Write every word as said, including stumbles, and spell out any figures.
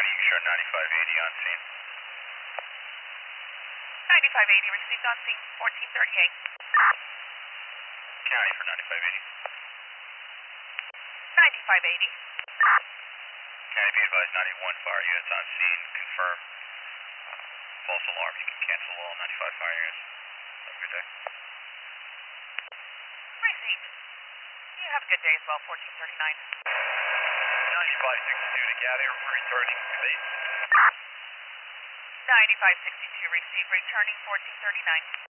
County, you show ninety-five eighty on scene. ninety-five eighty received on scene, fourteen thirty-eight. County for ninety-five eighty. ninety-five eighty. County, be advised, ninety-one fire units on scene, confirm. False alarm, you can cancel all ninety-five fire units. Have a good day. Received. You have a good day as well, fourteen thirty-nine. ninety-five sixty-two to Gather, returning to base. ninety-five sixty-two received, returning fourteen thirty-nine.